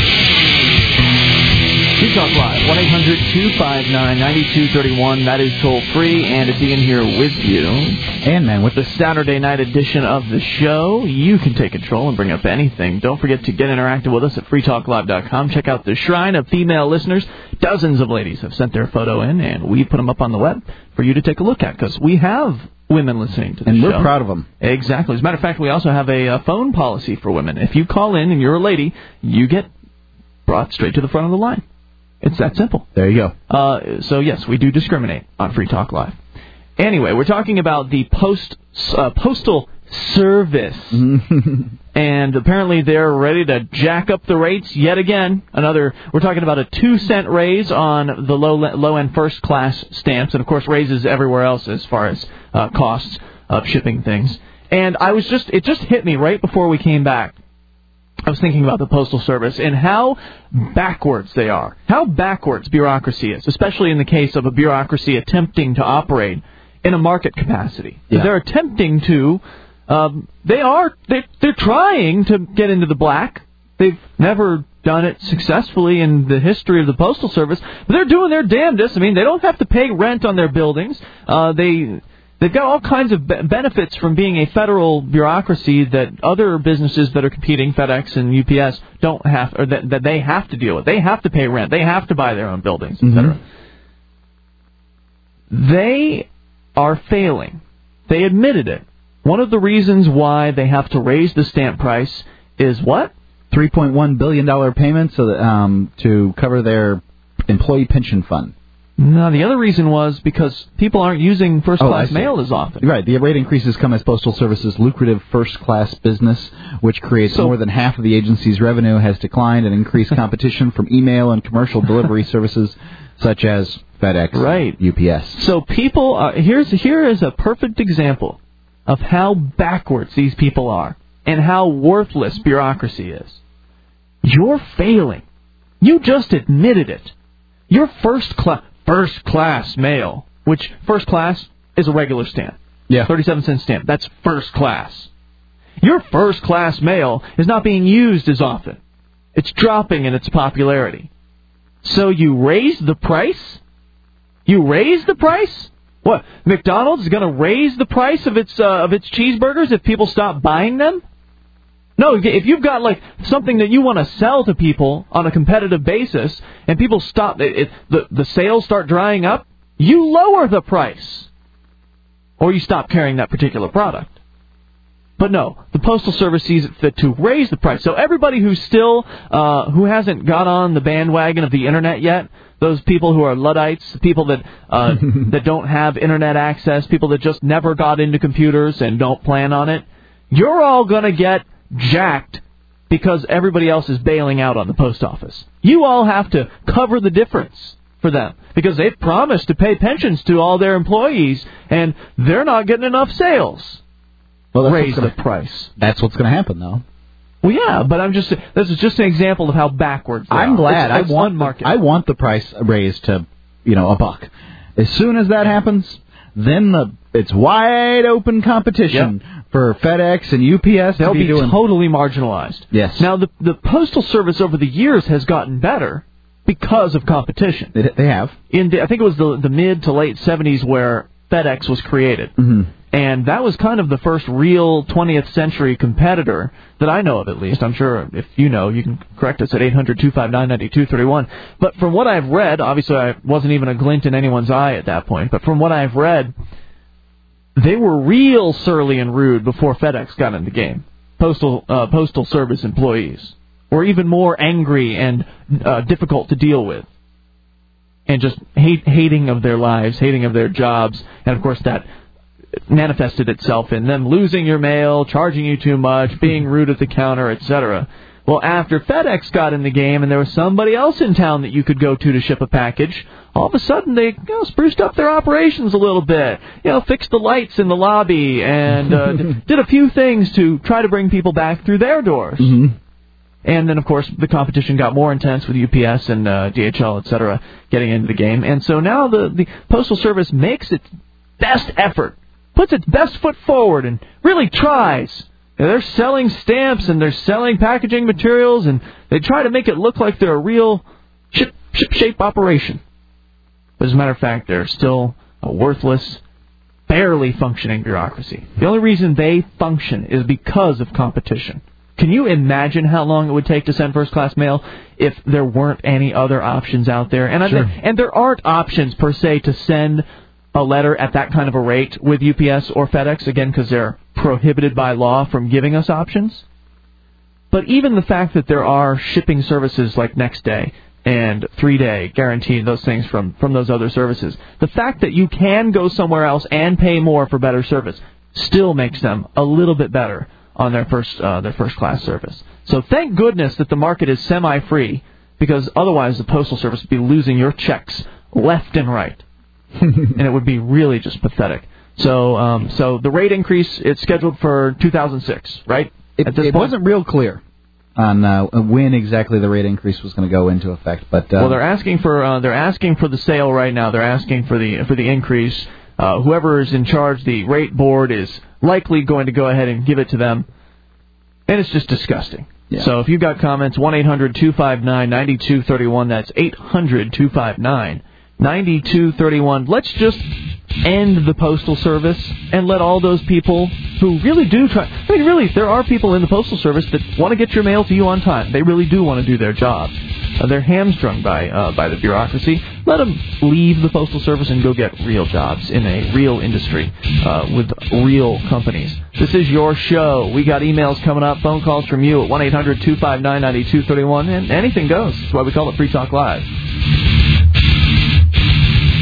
Free Talk Live, one eight hundred, two five nine, nine two three one. That is toll-free. And it's Ian here with you. And, man, with the Saturday night edition of the show, you can take control and bring up anything. Don't forget to get interactive with us at free talk live dot com. Check out the shrine of female listeners. Dozens of ladies have sent their photo in, and we put them up on the web for you to take a look at, because we have women listening to the and show. And we're proud of them. Exactly. As a matter of fact, we also have a, a phone policy for women. If you call in and you're a lady, you get brought straight to the front of the line. It's that simple. There you go. Uh, so, yes, we do discriminate on Free Talk Live. Anyway, we're talking about the post uh, Postal Service. And apparently they're ready to jack up the rates yet again. Another, we're talking about a two-cent raise on the low, low-end first-class stamps. And, of course, raises everywhere else as far as uh, costs of shipping things. And I was just, it just hit me right before we came back. I was thinking about the Postal Service and how backwards they are, how backwards bureaucracy is, especially in the case of a bureaucracy attempting to operate in a market capacity. Yeah. They're attempting to, um, they are, they're, they're trying to get into the black. They've never done it successfully in the history of the Postal Service, but they're doing their damnedest. I mean, they don't have to pay rent on their buildings. Uh, they... They've got all kinds of be- benefits from being a federal bureaucracy that other businesses that are competing, FedEx and U P S, don't have, or that, that they have to deal with. They have to pay rent. They have to buy their own buildings, et cetera. Mm-hmm. They are failing. They admitted it. One of the reasons why they have to raise the stamp price is what? three point one billion dollars payments so that, um, to cover their employee pension fund. No, the other reason was because people aren't using first-class oh, mail as often. Right. The rate increases come as Postal Service's lucrative first-class business, which creates So- more than half of the agency's revenue, has declined, and increased competition from email and commercial delivery services such as FedEx, right. U P S. So people, are, here's here is a perfect example of how backwards these people are and how worthless bureaucracy is. You're failing. You just admitted it. Your first class first class mail, which first class is a regular stamp. Yeah. thirty-seven cent stamp. That's first class. Your first class mail is not being used as often. It's dropping in its popularity. So you raise the price? You raise the price? What? McDonald's is going to raise the price of its uh, of its cheeseburgers if people stop buying them? No, if you've got like something that you want to sell to people on a competitive basis, and people stop, it, it, the the sales start drying up, you lower the price, or you stop carrying that particular product. But no, the Postal Service sees it fit to raise the price. So everybody who's still uh, who hasn't got on the bandwagon of the internet yet, those people who are Luddites, people that uh, that don't have internet access, people that just never got into computers and don't plan on it, you're all gonna get jacked because everybody else is bailing out on the post office. You all have to cover the difference for them because they've promised to pay pensions to all their employees and they're not getting enough sales. Well, that's Raise gonna, the price. That's what's going to happen, though. Well, yeah, but I'm just this is just an example of how backwards they I'm are. glad. It's, it's I want unmarket. I want the price raised to, you know, a buck. As soon as that happens, then the it's wide open competition Yep. for FedEx and U P S. They'll to be, be doing. totally marginalized. Yes. Now, the the Postal Service over the years has gotten better because of competition. They, they have. In the, I think it was the the mid to late seventies where FedEx was created. Mm-hmm. And that was kind of the first real twentieth century competitor that I know of, at least. I'm sure if you know, you can correct us at eight hundred two five nine nine two three one. But from what I've read, obviously I wasn't even a glint in anyone's eye at that point, but from what I've read, they were real surly and rude before FedEx got in the game. Postal uh, Postal Service employees were even more angry and uh, difficult to deal with. And just hate, hating of their lives, hating of their jobs, and of course that manifested itself in them losing your mail, charging you too much, being rude at the counter, et cetera. Well, after FedEx got in the game and there was somebody else in town that you could go to to ship a package, all of a sudden they you know, spruced up their operations a little bit, you know, fixed the lights in the lobby and uh, did a few things to try to bring people back through their doors. Mm-hmm. And then, of course, the competition got more intense with U P S and uh, D H L, et cetera, getting into the game. And so now the, the Postal Service makes its best effort, puts its best foot forward, and really tries. And they're selling stamps and they're selling packaging materials, and they try to make it look like they're a real ship, ship-shape operation. But as a matter of fact, they're still a worthless, barely functioning bureaucracy. The only reason they function is because of competition. Can you imagine how long it would take to send first-class mail if there weren't any other options out there? And, Sure. I, and there aren't options, per se, to send a letter at that kind of a rate with U P S or FedEx, again, because they're prohibited by law from giving us options. But even the fact that there are shipping services like Next Day and three-day guaranteed, those things from, from those other services, the fact that you can go somewhere else and pay more for better service still makes them a little bit better on their first uh, their first class service. So thank goodness that the market is semi-free, because otherwise the Postal Service would be losing your checks left and right, and it would be really just pathetic. So um, so the rate increase, it's scheduled for two thousand six, right? It, At this it point? wasn't real clear on uh, when exactly the rate increase was going to go into effect, but uh, well, they're asking for uh, they're asking for the sale right now. They're asking for the for the increase. Uh, whoever is in charge, the rate board, is likely going to go ahead and give it to them. And it's just disgusting. Yeah. So if you've got comments, one eight hundred two five nine nine two three one. That's eight hundred two five nine nine two three one. Let's just end the Postal Service and let all those people who really do try... I mean, really, there are people in the Postal Service that want to get your mail to you on time. They really do want to do their job. Uh, they're hamstrung by uh, by the bureaucracy. Let them leave the Postal Service and go get real jobs in a real industry uh, with real companies. This is your show. We got emails coming up, phone calls from you at one eight hundred two five nine nine two three one, and anything goes. That's why we call it Free Talk Live.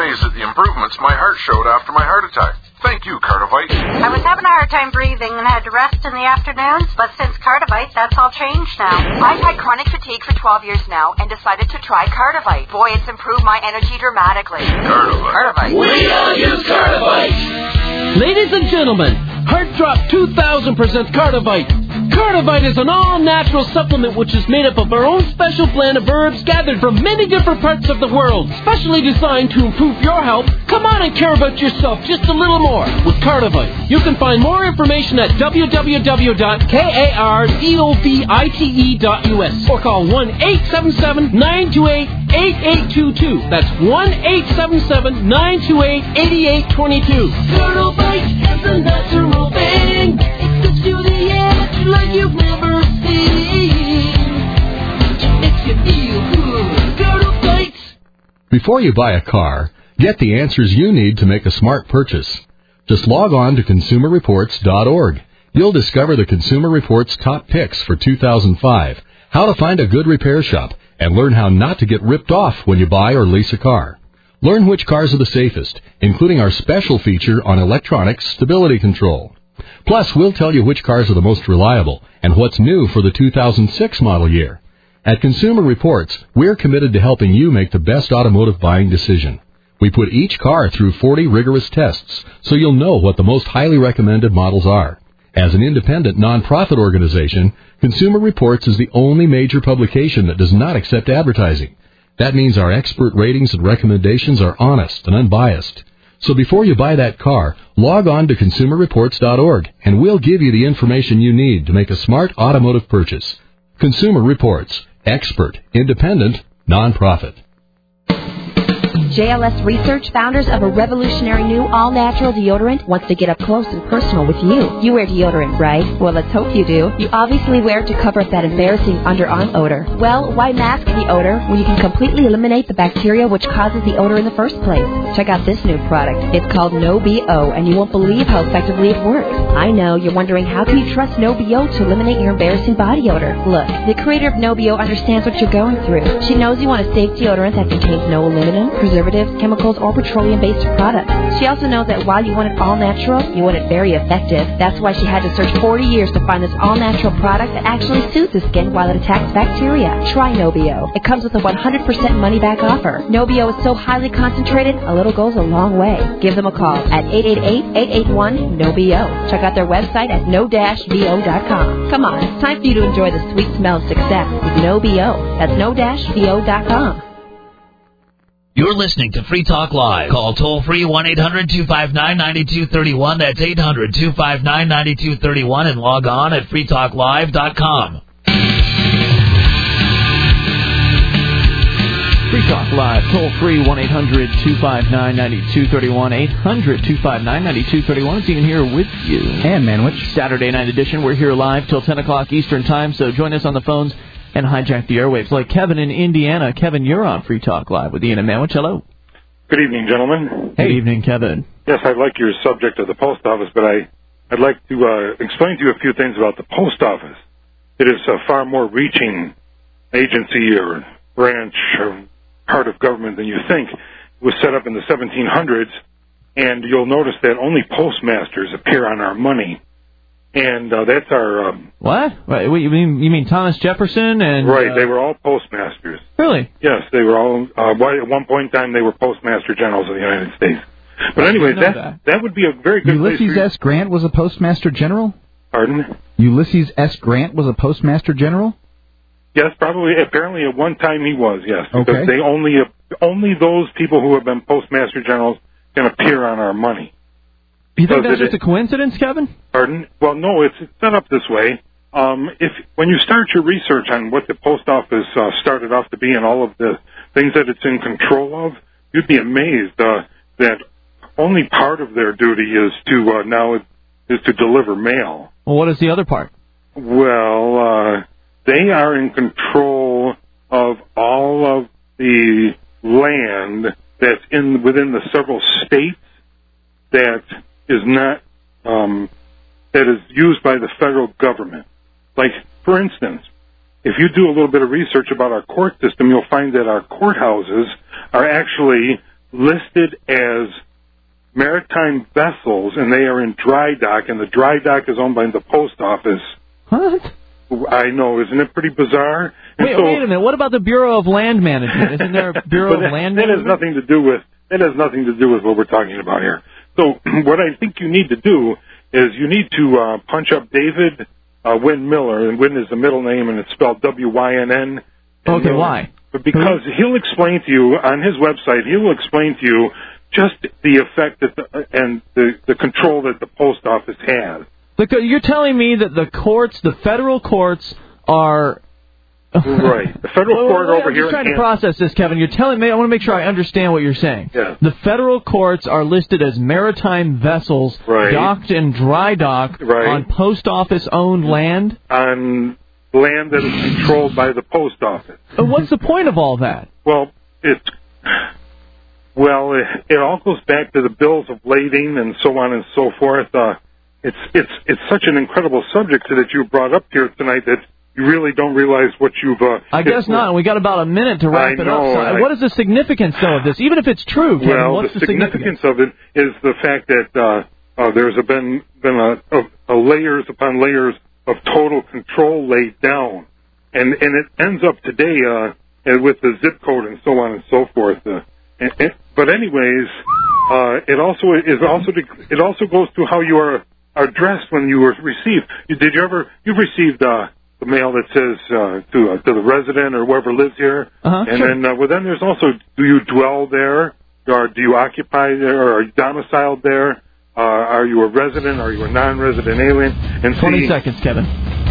amazed at the improvements my heart showed after my heart attack. Thank you, Cardivite. I was having a hard time breathing and had to rest in the afternoons, but since Cardivite, that's all changed now. I've had chronic fatigue for twelve years now and decided to try Cardivite. Boy, it's improved my energy dramatically. Cardivite. Cardivite. We all use Cardivite. Ladies and gentlemen, Heart Drop two thousand presents Cardivite. Cardivite is an all-natural supplement which is made up of our own special blend of herbs gathered from many different parts of the world, specially designed to improve your health. Come on and care about yourself just a little more with Cardivite. You can find more information at w w w dot cardivite dot u s or call one eight seven seven, nine two eight, eight eight two two. That's one eight seven seven, nine two eight, eight eight two two. Cardivite is a natural thing. It gives you the edge like you've never seen. It makes you feel good. Cardivite. Before you buy a car, get the answers you need to make a smart purchase. Just log on to consumer reports dot org. You'll discover the Consumer Reports top picks for two thousand five, how to find a good repair shop, and learn how not to get ripped off when you buy or lease a car. Learn which cars are the safest, including our special feature on electronic stability control. Plus, we'll tell you which cars are the most reliable and what's new for the two thousand six model year. At Consumer Reports, we're committed to helping you make the best automotive buying decision. We put each car through forty rigorous tests, so you'll know what the most highly recommended models are. As an independent nonprofit organization, Consumer Reports is the only major publication that does not accept advertising. That means our expert ratings and recommendations are honest and unbiased. So before you buy that car, log on to consumer reports dot org, and we'll give you the information you need to make a smart automotive purchase. Consumer Reports. Expert, independent, nonprofit. J L S Research, founders of a revolutionary new all-natural deodorant, wants to get up close and personal with you. You wear deodorant, right? Well, let's hope you do. You obviously wear it to cover up that embarrassing underarm odor. Well, why mask the odor when you can completely eliminate the bacteria which causes the odor in the first place? Check out this new product. It's called No B O, and you won't believe how effectively it works. I know, you're wondering how can you trust No B O to eliminate your embarrassing body odor? Look, the creator of No B O understands what you're going through. She knows you want a safe deodorant that contains no aluminum, preservatives, chemicals, or petroleum-based products. She also knows that while you want it all natural, you want it very effective. That's why she had to search forty years to find this all-natural product that actually soothes the skin while it attacks bacteria. Try No B O. It comes with a one hundred percent money-back offer. No B O is so highly concentrated, a little goes a long way. Give them a call at eight eight eight, eight eight one, N O B O. Check out their website at no dash b o dot com. Come on, it's time for you to enjoy the sweet smell of success with No B O. That's no dash b o dot com. You're listening to Free Talk Live. Call toll-free one eight hundred two five nine nine two three one. That's eight hundred two five nine nine two three one, and log on at free talk live dot com. Free Talk Live, toll-free one eight hundred two five nine nine two three one, eight hundred two five nine nine two three one. It's Ian here with you. And Manwich. Saturday night edition. We're here live till ten o'clock Eastern Time, so join us on the phones and hijack the airwaves like Kevin in Indiana. Kevin, you're on Free Talk Live with Ian and Manwich. Hello. Good evening, gentlemen. Hey. Good evening, Kevin. Yes, I like your subject of the post office, but I, I'd like to uh, explain to you a few things about the post office. It is a far more reaching agency or branch or part of government than you think. It was set up in the seventeen hundreds, and you'll notice that only postmasters appear on our money. And uh, that's our... Um, what? Wait, you mean you mean Thomas Jefferson? and Right, uh, they were all postmasters. Really? Yes, they were all... Uh, at one point in time, they were postmaster generals of the United States. But anyway, that, that that would be a very good Ulysses place for S. Grant was a postmaster general? Pardon? Ulysses S. Grant was a postmaster general? Yes, probably. Apparently, at one time he was, yes. Because Okay. they only only those people who have been postmaster generals can appear on our money. You think So that's did just it- a coincidence, Kevin? Pardon? Well, no, it's it's set up this way. Um, if when you start your research on what the post office uh, started off to be and all of the things that it's in control of, you'd be amazed uh, that only part of their duty is to uh, now is to deliver mail. Well, what is the other part? Well, uh, they are in control of all of the land that's in within the several states that is not um, that is used by the federal government. Like, for instance, if you do a little bit of research about our court system, you'll find that our courthouses are actually listed as maritime vessels, and they are in dry dock, and the dry dock is owned by the post office. What? I know, isn't it pretty bizarre? And Wait, so, wait a minute. What about the Bureau of Land Management? Isn't there a Bureau that, of Land that Management? has nothing to do with that has nothing to do with what we're talking about here. So what I think you need to do is you need to uh, punch up David uh, Wynn Miller, and Wynn is the middle name, and it's spelled W Y N N. Okay, Miller. why? But because he'll explain to you on his website, he will explain to you just the effect that the, and the, the control that the post office has. Because you're telling me that the courts, the federal courts, are right. The federal well, court well, over I'm here. just trying in to process this, Kevin. You're telling me. I want to make sure I understand what you're saying. Yeah. The federal courts are listed as maritime vessels right. docked in dry dock right. on post office owned land. On land that is controlled by the post office. And what's the point of all that? Well, it's well, it, it all goes back to the bills of lading and so on and so forth. Uh, it's it's it's such an incredible subject that you brought up here tonight that you really don't realize what you've. Uh, I guess not. We got about a minute to wrap I it know, up. So I, what is the significance, though, of this? Even if it's true, Kevin, well, what's the, the significance, significance of it is the fact that uh, uh, there's a been been a, a, a layers upon layers of total control laid down, and and it ends up today uh, with the zip code and so on and so forth. Uh, and, and, but anyways, uh, it also is also it also goes to how you are are dressed when you were received. You, did you ever you've received uh, the mail that says uh, to uh, to the resident or whoever lives here, uh-huh, and sure. then uh, well then there's also do you dwell there or do you occupy there or are you domiciled there? Uh, are you a resident? Are you a non-resident alien? And twenty see, seconds, Kevin.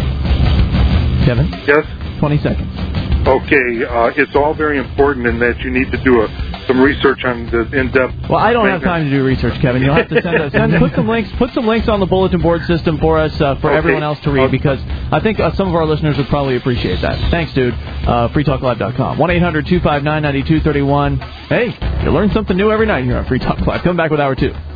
Kevin? Yes? twenty seconds. Okay, uh, it's all very important in that you need to do a, some research on the in-depth. Well, I don't have time to do research, Kevin. You'll have to send us send, put some links. Put some links on the bulletin board system for us uh, for Okay. everyone else to read because I think uh, some of our listeners would probably appreciate that. Thanks, dude. Uh, free talk live dot com. one eight hundred two five nine nine two three one. Hey, you learn something new every night here on Free Talk Live. Come back with hour two.